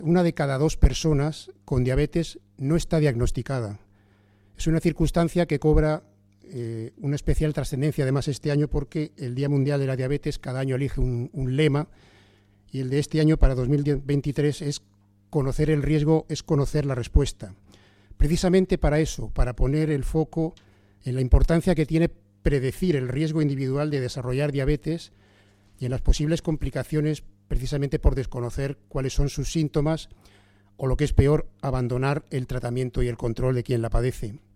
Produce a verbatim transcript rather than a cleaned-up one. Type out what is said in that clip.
una de cada dos personas con diabetes no está diagnosticada. Es una circunstancia que cobra eh, una especial trascendencia además este año, porque el Día Mundial de la Diabetes cada año elige un, un lema, y el de este año para dos mil veintitrés es conocer el riesgo, es conocer la respuesta. Precisamente para eso, para poner el foco en la importancia que tiene predecir el riesgo individual de desarrollar diabetes y en las posibles complicaciones, precisamente por desconocer cuáles son sus síntomas o, lo que es peor, abandonar el tratamiento y el control de quien la padece.